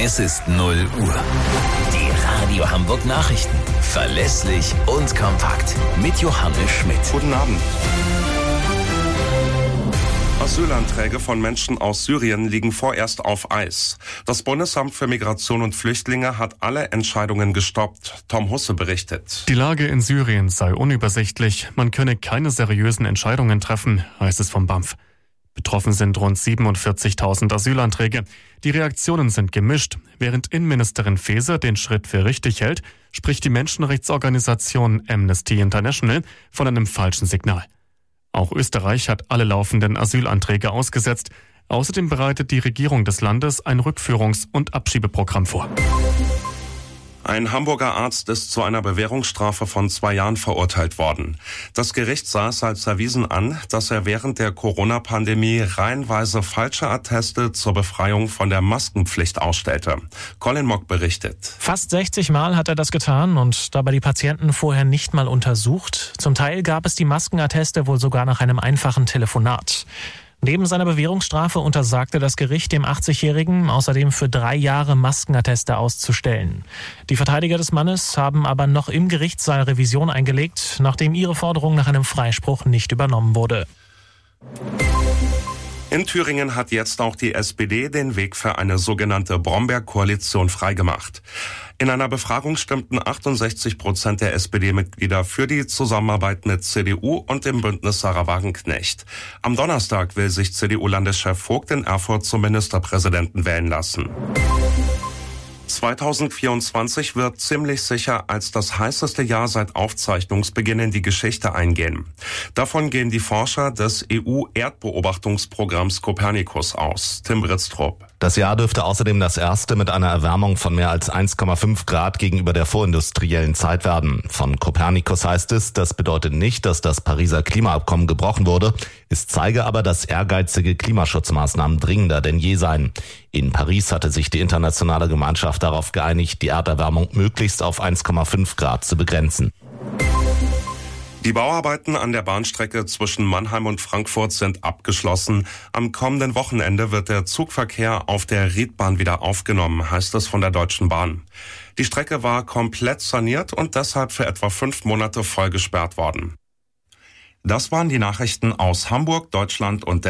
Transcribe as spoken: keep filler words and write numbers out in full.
Es ist null Uhr. Die Radio Hamburg Nachrichten. Verlässlich und kompakt. Mit Johannes Schmidt. Guten Abend. Asylanträge von Menschen aus Syrien liegen vorerst auf Eis. Das Bundesamt für Migration und Flüchtlinge hat alle Entscheidungen gestoppt. Tom Husse berichtet. Die Lage in Syrien sei unübersichtlich. Man könne keine seriösen Entscheidungen treffen, heißt es vom B A M F. Betroffen sind rund siebenundvierzigtausend Asylanträge. Die Reaktionen sind gemischt. Während Innenministerin Faeser den Schritt für richtig hält, spricht die Menschenrechtsorganisation Amnesty International von einem falschen Signal. Auch Österreich hat alle laufenden Asylanträge ausgesetzt. Außerdem bereitet die Regierung des Landes ein Rückführungs- und Abschiebeprogramm vor. Ein Hamburger Arzt ist zu einer Bewährungsstrafe von zwei Jahren verurteilt worden. Das Gericht sah es als erwiesen an, dass er während der Corona-Pandemie reihenweise falsche Atteste zur Befreiung von der Maskenpflicht ausstellte. Colin Mock berichtet. Fast sechzig Mal hat er das getan und dabei die Patienten vorher nicht mal untersucht. Zum Teil gab es die Maskenatteste wohl sogar nach einem einfachen Telefonat. Neben seiner Bewährungsstrafe untersagte das Gericht dem achtzigjährigen außerdem für drei Jahre Maskenatteste auszustellen. Die Verteidiger des Mannes haben aber noch im Gerichtssaal Revision eingelegt, nachdem ihre Forderung nach einem Freispruch nicht übernommen wurde. In Thüringen hat jetzt auch die S P D den Weg für eine sogenannte Brombeer-Koalition freigemacht. In einer Befragung stimmten achtundsechzig Prozent der S P D-Mitglieder für die Zusammenarbeit mit C D U und dem Bündnis Sarah Wagenknecht. Am Donnerstag will sich C D U-Landeschef Vogt in Erfurt zum Ministerpräsidenten wählen lassen. zweitausendvierundzwanzig wird ziemlich sicher als das heißeste Jahr seit Aufzeichnungsbeginn in die Geschichte eingehen. Davon gehen die Forscher des E U-Erdbeobachtungsprogramms Copernicus aus. Tim Britztrup. Das Jahr dürfte außerdem das erste mit einer Erwärmung von mehr als eins Komma fünf Grad gegenüber der vorindustriellen Zeit werden. Von Copernicus heißt es, das bedeutet nicht, dass das Pariser Klimaabkommen gebrochen wurde. Es zeige aber, dass ehrgeizige Klimaschutzmaßnahmen dringender denn je seien. In Paris hatte sich die internationale Gemeinschaft darauf geeinigt, die Erderwärmung möglichst auf eins Komma fünf Grad zu begrenzen. Die Bauarbeiten an der Bahnstrecke zwischen Mannheim und Frankfurt sind abgeschlossen. Am kommenden Wochenende wird der Zugverkehr auf der Riedbahn wieder aufgenommen, heißt es von der Deutschen Bahn. Die Strecke war komplett saniert und deshalb für etwa fünf Monate voll gesperrt worden. Das waren die Nachrichten aus Hamburg, Deutschland und der